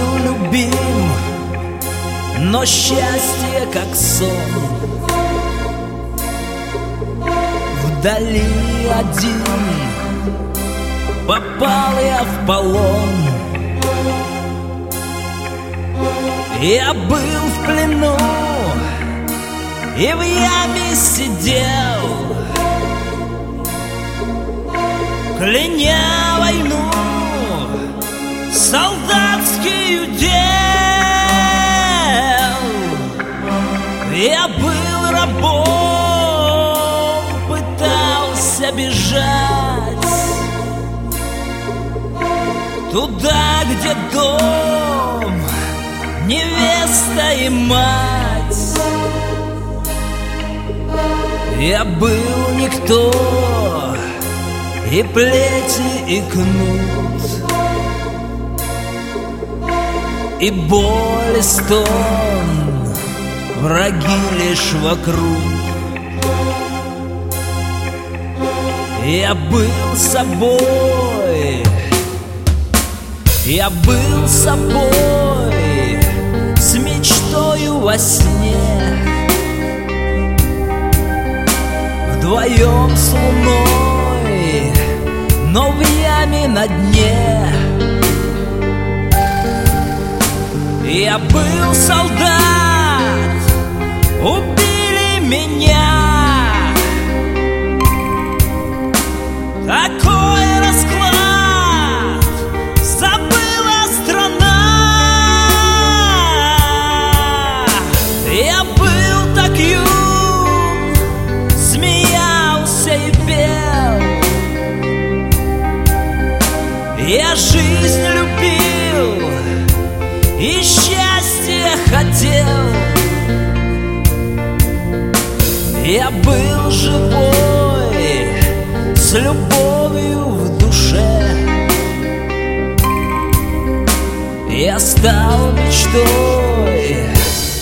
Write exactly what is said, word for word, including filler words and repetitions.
был любим, но счастье как сон. Вдали один попал я в полон. Я был в плену и в яме сидел, кляня войну солдатский удел. Я был рабом, пытался бежать туда, где дом, невеста и мать. Я был никто, и плети, и кнут, и боль, и стон, враги лишь вокруг. Я был собой, я был собой, с мечтою во сне, вдвоем с луной, но в яме на дне. Я был солдат, убили меня. Такой расклад, забыла страна. Я был так юн, смеялся и пел. Я жизнь любил и счастье хотел. Я был живой, с любовью в душе. Я стал мечтой,